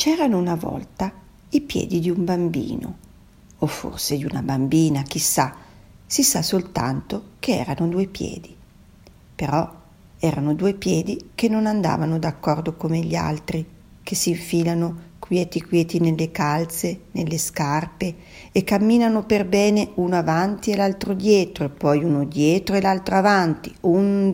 C'erano una volta i piedi di un bambino, o forse di una bambina, chissà, si sa soltanto che erano 2 piedi. Però erano 2 piedi che non andavano d'accordo come gli altri, che si infilano quieti quieti nelle calze, nelle scarpe e camminano per bene uno avanti e l'altro dietro e poi uno dietro e l'altro avanti, un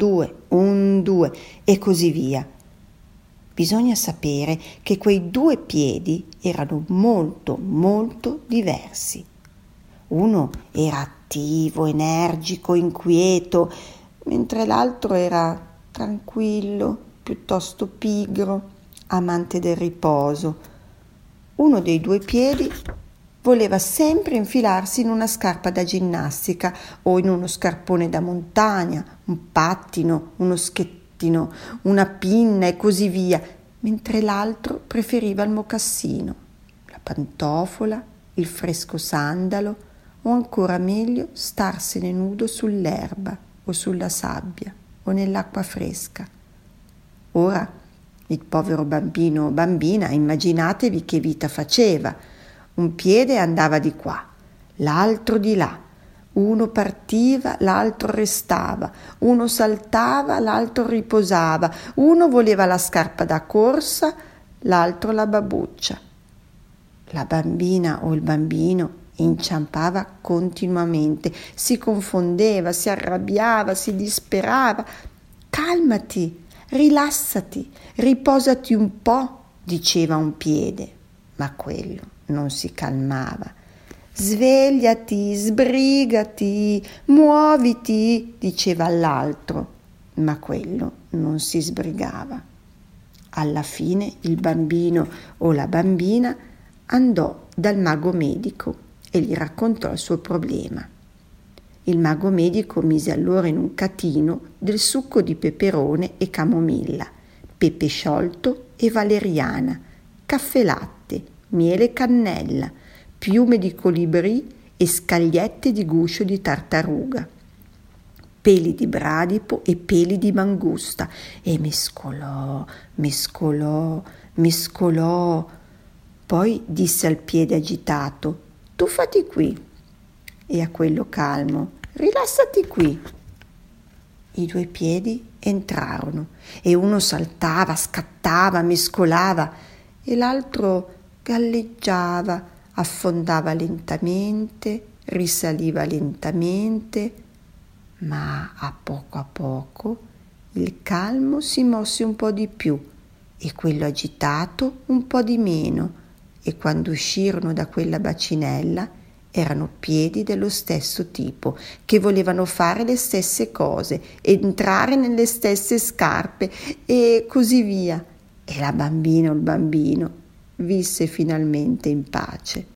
due e così via. Bisogna sapere che quei 2 piedi erano molto, molto diversi. Uno era attivo, energico, inquieto, mentre l'altro era tranquillo, piuttosto pigro, amante del riposo. Uno dei 2 piedi voleva sempre infilarsi in una scarpa da ginnastica o in uno scarpone da montagna, un pattino, uno schettino, una pinna e così via, mentre l'altro preferiva il mocassino, la pantofola, il fresco sandalo o ancora meglio starsene nudo sull'erba o sulla sabbia o nell'acqua fresca. Ora il povero bambino o bambina, immaginatevi che vita faceva. Un piede andava di qua, l'altro di là. Uno partiva, l'altro restava, uno saltava, l'altro riposava, uno voleva la scarpa da corsa, l'altro la babbuccia. La bambina o il bambino inciampava continuamente, si confondeva, si arrabbiava, si disperava. Calmati, rilassati, riposati un po', diceva un piede, ma quello non si calmava. Svegliati, sbrigati, muoviti, diceva all'altro, ma quello non si sbrigava. Alla fine il bambino o la bambina andò dal mago medico e gli raccontò il suo problema. Il mago medico mise allora in un catino del succo di peperone e camomilla, pepe sciolto e valeriana, caffè latte, miele e cannella, piume di colibrì e scagliette di guscio di tartaruga, peli di bradipo e peli di mangusta e mescolò. Poi disse al piede agitato: tuffati qui, e a quello calmo: rilassati qui. I 2 piedi entrarono e uno saltava, scattava, mescolava e l'altro galleggiava, affondava lentamente, risaliva lentamente, ma a poco il calmo si mosse un po' di più e quello agitato un po' di meno, e quando uscirono da quella bacinella erano piedi dello stesso tipo, che volevano fare le stesse cose, entrare nelle stesse scarpe e così via. E la bambina o il bambino visse finalmente in pace.